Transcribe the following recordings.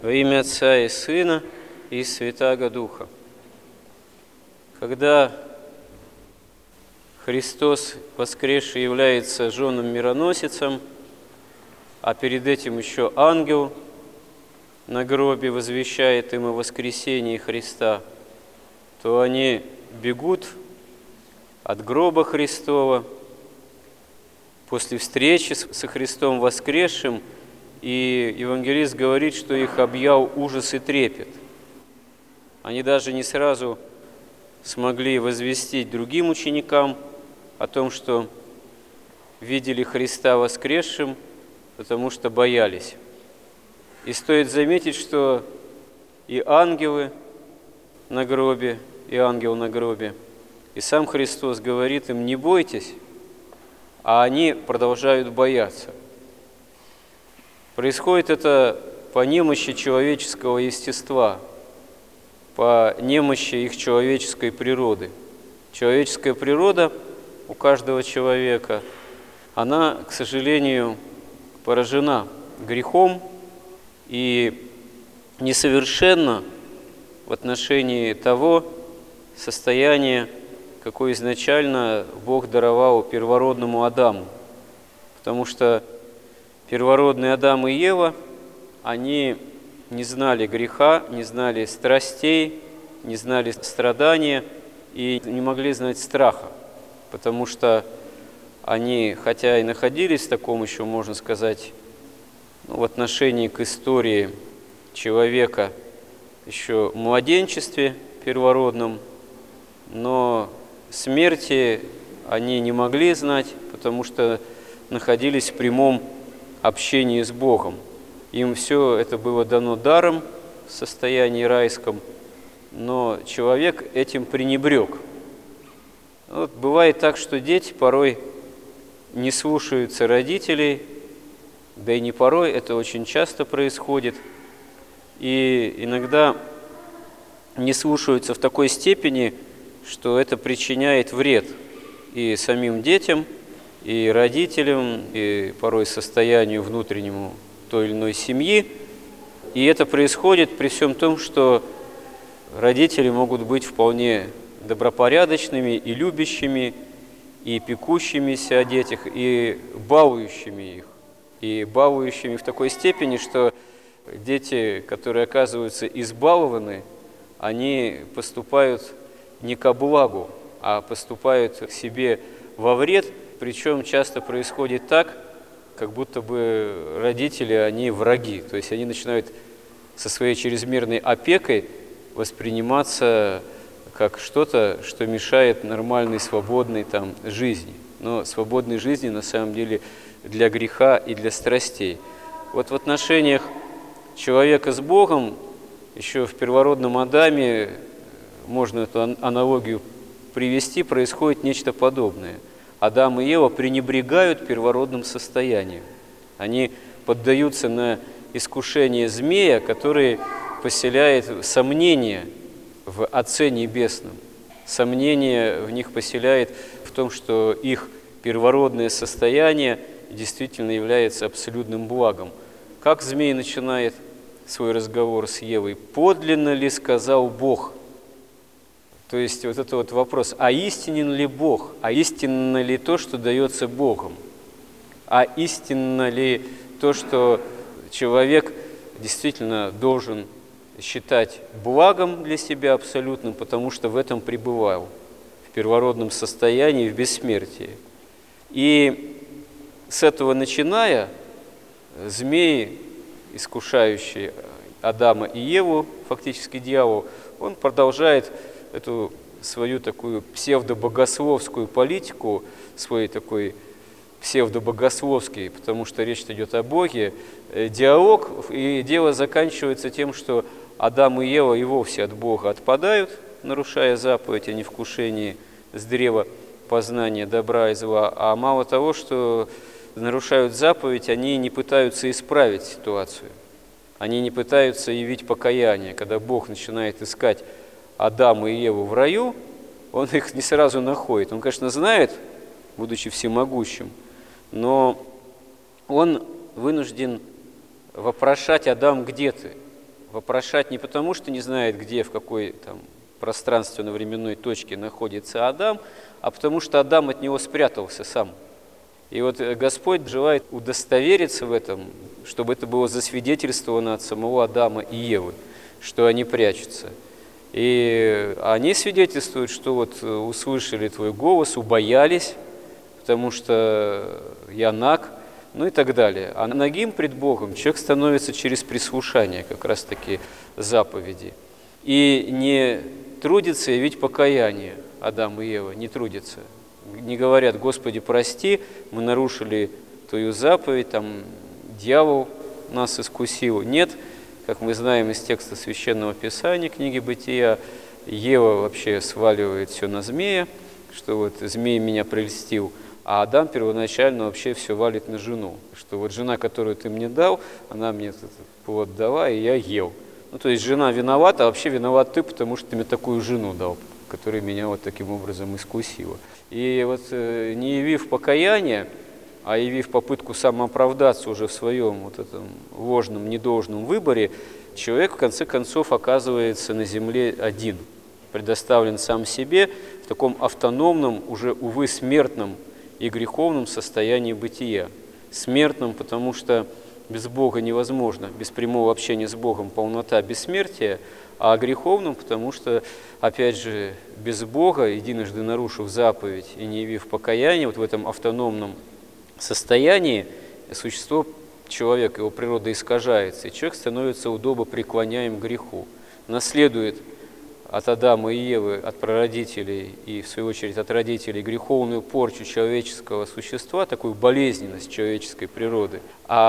Во имя Отца и Сына и Святаго Духа. Когда Христос воскресший является женом-мироносицем, а перед этим еще ангел на гробе возвещает им о воскресении Христа, то они бегут от гроба Христова после встречи со Христом воскресшим, и евангелист говорит, что их объял ужас и трепет. Они даже не сразу смогли возвестить другим ученикам о том, что видели Христа воскресшим, потому что боялись. И стоит заметить, что и ангелы на гробе, и ангел на гробе, и сам Христос говорит им: не бойтесь, а они продолжают бояться. Происходит это по немощи человеческого естества, по немощи их человеческой природы. Человеческая природа у каждого человека, она, к сожалению, поражена грехом и несовершенна в отношении того состояния, какое изначально Бог даровал первородному Адаму. Потому что первородный Адам и Ева, они не знали греха, не знали страстей, не знали страдания и не могли знать страха, потому что они, хотя и находились в таком еще, можно сказать, в отношении к истории человека еще в младенчестве первородном, но смерти они не могли знать, потому что находились в прямом общении с Богом. Им все это было дано даром в состоянии райском, но человек этим пренебрег. Вот бывает так, что дети порой не слушаются родителей, да и не порой, это очень часто происходит, и иногда не слушаются в такой степени, что это причиняет вред и самим детям, и родителям, и порой состоянию внутреннему той или иной семьи. И это происходит при всем том, что родители могут быть вполне добропорядочными и любящими, и пекущимися о детях, и балующими их. И балующими в такой степени, что дети, которые оказываются избалованы, они поступают не ко благу, а поступают к себе во вред. Причем часто происходит так, как будто бы родители, они враги. То есть они начинают со своей чрезмерной опекой восприниматься как что-то, что мешает нормальной, свободной жизни. Но свободной жизни на самом деле для греха и для страстей. Вот в отношениях человека с Богом, еще в первородном Адаме, можно эту аналогию привести, происходит нечто подобное. Адам и Ева пренебрегают первородным состоянием. Они поддаются на искушение змея, который поселяет сомнение в Отце Небесном. Сомнение в них поселяет в том, что их первородное состояние действительно является абсолютным благом. Как змей начинает свой разговор с Евой? «Подлинно ли сказал Бог?» То есть вот это вот вопрос: а истинен ли Бог? А истинно ли то, что дается Богом? А истинно ли то, что человек действительно должен считать благом для себя абсолютным, потому что в этом пребывал, в первородном состоянии, в бессмертии. И с этого начиная, змей, искушающий Адама и Еву, фактически дьявол, он продолжает эту свою такую псевдобогословскую политику, свой такой псевдобогословский, потому что речь идет о Боге, диалог, и дело заканчивается тем, что Адам и Ева и вовсе от Бога отпадают, нарушая заповедь о невкушении с древа познания добра и зла, а мало того, что нарушают заповедь, они не пытаются исправить ситуацию, они не пытаются явить покаяние. Когда Бог начинает искать Адама и Еву в раю, он их не сразу находит. Он, конечно, знает, будучи всемогущим, но он вынужден вопрошать: Адам, где ты? вопрошать не потому, что не знает, где, в какой там пространственно-временной точке находится Адам, а потому что Адам от него спрятался сам. И вот Господь желает удостовериться в этом, чтобы это было засвидетельствовано от самого Адама и Евы, что они прячутся. И они свидетельствуют, что вот услышали твой голос, убоялись, потому что я наг, ну и так далее. А нагим пред Богом человек становится через прислушание как раз-таки заповеди. И не трудится явить покаяние, Адам и Ева не трудятся. Не говорят: Господи, прости, мы нарушили Твою заповедь, там дьявол нас искусил. Нет, как мы знаем из текста Священного Писания, книги Бытия, Ева вообще сваливает все на змея, что вот змей меня прельстил, а Адам первоначально вообще все валит на жену, что вот жена, которую ты мне дал, она мне этот плод дала, и я ел. Ну, то есть жена виновата, а вообще виноват ты, потому что ты мне такую жену дал, которая меня вот таким образом искусила. И вот не явив покаяние, а явив попытку самооправдаться уже в своем вот этом ложном, недолжном выборе, человек в конце концов оказывается на земле один, предоставлен сам себе в таком автономном, уже, увы, смертном и греховном состоянии бытия. Смертном, потому что без Бога невозможно, без прямого общения с Богом полнота бессмертия, а греховным, потому что, опять же, без Бога, единожды нарушив заповедь и не явив покаяния, вот в этом автономном состоянии существо человека, его природа искажается, и человек становится удобопреклоняем греху, наследует от Адама и Евы, от прародителей и, в свою очередь, от родителей греховную порчу человеческого существа, такую болезненность человеческой природы,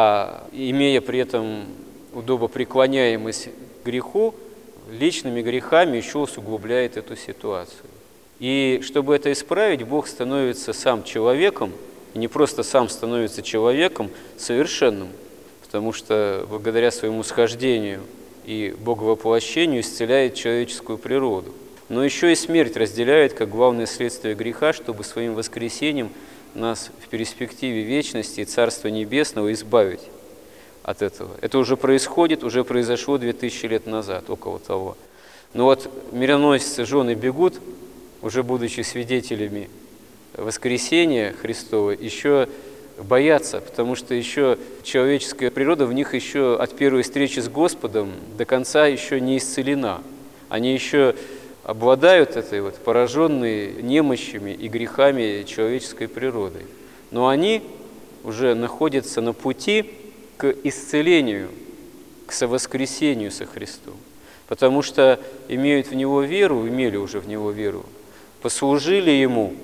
а имея при этом удобопреклоняемость греху, личными грехами еще усугубляет эту ситуацию. И чтобы это исправить, Бог становится сам человеком, и не просто сам становится человеком совершенным, потому что благодаря своему схождению и боговоплощению исцеляет человеческую природу. Но еще и смерть разделяет как главное следствие греха, чтобы своим воскресением нас в перспективе вечности и Царства Небесного избавить от этого. Это уже происходит, уже произошло 2000 лет назад, около того. Но вот мироносцы, жены бегут, уже будучи свидетелями воскресения Христова, еще боятся, потому что еще человеческая природа в них еще от первой встречи с Господом до конца еще не исцелена. Они еще обладают этой вот пораженной немощами и грехами человеческой природы. Но они уже находятся на пути к исцелению, к совоскресению со Христом, потому что имеют в Него веру, имели уже в Него веру, послужили Ему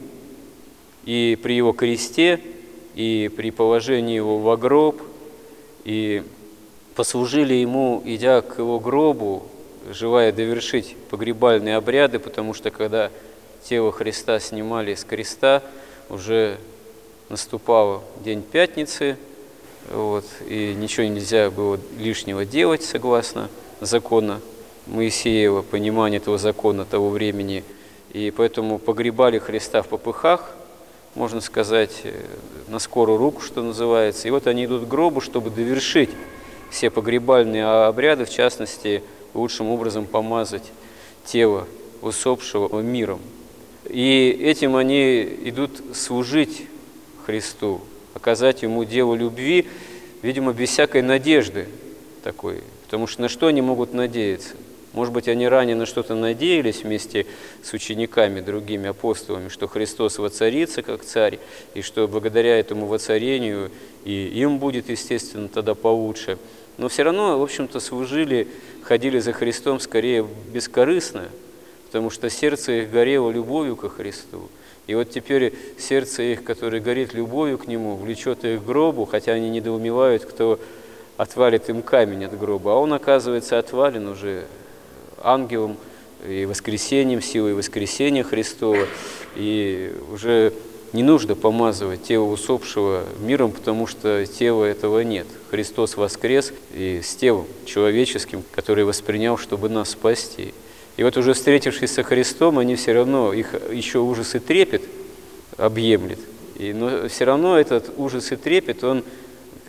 и при Его кресте, и при положении Его во гроб, и послужили Ему, идя к Его гробу, желая довершить погребальные обряды, потому что когда тело Христа снимали с креста, уже наступал день Пятницы, вот, и ничего нельзя было лишнего делать, согласно закона Моисеева, понимания этого закона того времени. И поэтому погребали Христа в попыхах, можно сказать, на скорую руку, что называется. И вот они идут к гробу, чтобы довершить все погребальные обряды, в частности, лучшим образом помазать тело усопшего миром. И этим они идут служить Христу, оказать Ему дело любви, видимо, без всякой надежды такой. Потому что на что они могут надеяться? Может быть, они ранее на что-то надеялись вместе с учениками, другими апостолами, что Христос воцарится как царь, и что благодаря этому воцарению и им будет, естественно, тогда получше. Но все равно, в общем-то, служили, ходили за Христом скорее бескорыстно, потому что сердце их горело любовью ко Христу. И вот теперь сердце их, которое горит любовью к Нему, влечет их к гробу, хотя они недоумевают, кто отвалит им камень от гроба, а он, оказывается, отвален уже ангелом и воскресением, силой воскресения Христова, и уже не нужно помазывать тело усопшего миром, потому что тела этого нет. Христос воскрес и с телом человеческим, который воспринял, чтобы нас спасти. И вот уже встретившись со Христом, они все равно, их еще ужас и трепет объемлет. Но все равно этот ужас и трепет, он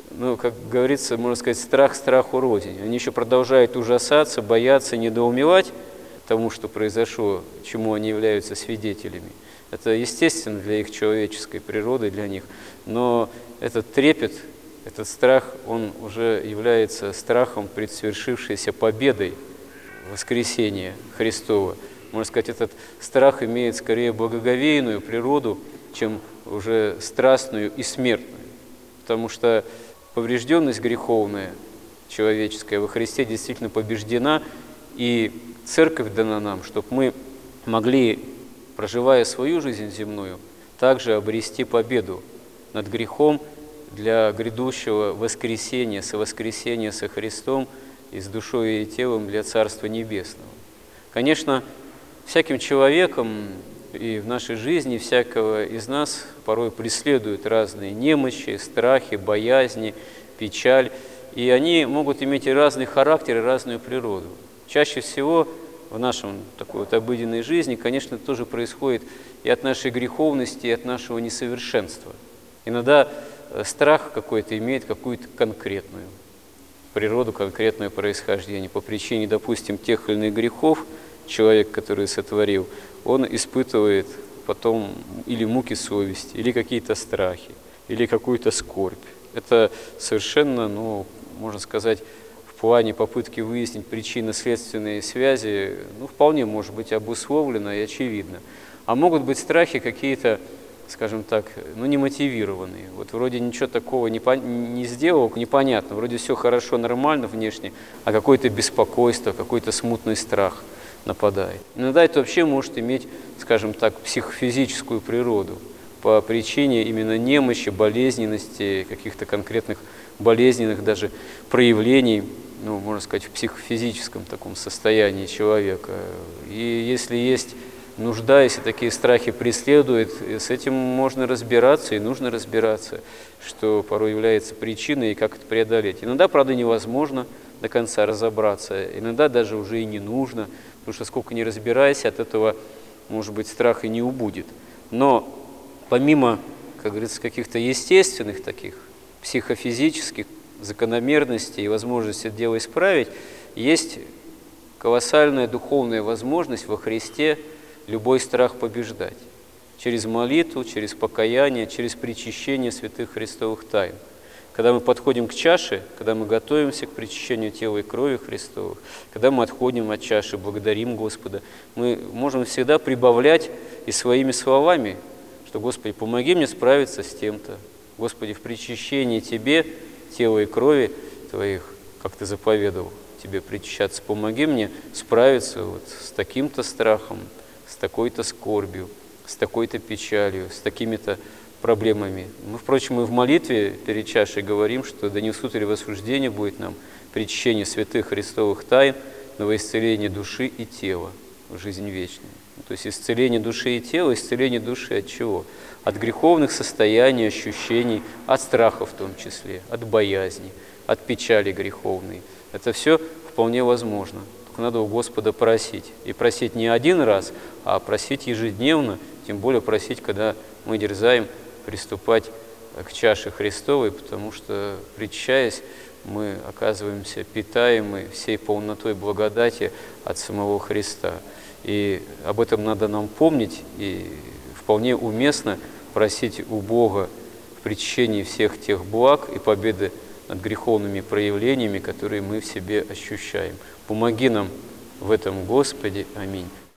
ну, как говорится, можно сказать, страх страху рознь. Они еще продолжают ужасаться, бояться, недоумевать тому, что произошло, чему они являются свидетелями. Это естественно для их человеческой природы, для них. Но этот трепет, этот страх, он уже является страхом пред свершившейся победой воскресения Христова. Можно сказать, этот страх имеет скорее благоговейную природу, чем уже страстную и смертную. Потому что поврежденность греховная, человеческая, во Христе действительно побеждена, и Церковь дана нам, чтобы мы могли, проживая свою жизнь земную, также обрести победу над грехом для грядущего воскресения, совоскресения со Христом и с душой и телом для Царства Небесного. Конечно, всяким человеком и в нашей жизни всякого из нас порой преследуют разные немощи, страхи, боязни, печаль, и они могут иметь и разный характер, и разную природу. Чаще всего в нашем такой вот обыденной жизни, конечно, тоже происходит и от нашей греховности, и от нашего несовершенства. Иногда страх какой-то имеет какую-то конкретную природу, конкретное происхождение. По причине, допустим, тех или иных грехов человек, который сотворил, он испытывает потом или муки совести, или какие-то страхи, или какую-то скорбь. Это совершенно, ну, можно сказать, в плане попытки выяснить причинно-следственные связи, ну, вполне может быть обусловлено и очевидно. А могут быть страхи какие-то, скажем так, ну, немотивированные. Вот вроде ничего такого не сделал, непонятно, вроде все хорошо, нормально внешне, а какое-то беспокойство, какой-то смутный страх нападает. Иногда это вообще может иметь, скажем так, психофизическую природу по причине именно немощи, болезненности, каких-то конкретных болезненных даже проявлений, ну, можно сказать, в психофизическом таком состоянии человека. И если есть нужда, если такие страхи преследуют, с этим можно разбираться и нужно разбираться, что порой является причиной и как это преодолеть. Иногда, правда, невозможно до конца разобраться, иногда даже уже и не нужно, потому что сколько ни разбирайся, от этого, может быть, страх и не убудет. Но помимо, как говорится, каких-то естественных таких, психофизических закономерностей и возможности это дело исправить, есть колоссальная духовная возможность во Христе любой страх побеждать. Через молитву, через покаяние, через причащение святых христовых тайн. Когда мы подходим к чаше, когда мы готовимся к причащению тела и крови Христовых, когда мы отходим от чаши, благодарим Господа, мы можем всегда прибавлять и своими словами, что «Господи, помоги мне справиться с тем-то». Господи, в причащении Тебе, тела и крови Твоих, как Ты заповедовал Тебе причащаться, помоги мне справиться вот с таким-то страхом, с такой-то скорбью, с такой-то печалью, с такими-то проблемами. Мы, впрочем, и в молитве перед чашей говорим, что да не в суд или в осуждение будет нам причащение святых христовых тайн на во исцеление души и тела в жизнь вечную. То есть исцеление души и тела, исцеление души от чего? От греховных состояний, ощущений, от страха в том числе, от боязни, от печали греховной. Это все вполне возможно. Только надо у Господа просить. И просить не один раз, а просить ежедневно, тем более просить, когда мы дерзаем приступать к чаше Христовой, потому что, причащаясь, мы оказываемся питаемы всей полнотой благодати от самого Христа. И об этом надо нам помнить, и вполне уместно просить у Бога в причащении всех тех благ и победы над греховными проявлениями, которые мы в себе ощущаем. Помоги нам в этом, Господи. Аминь.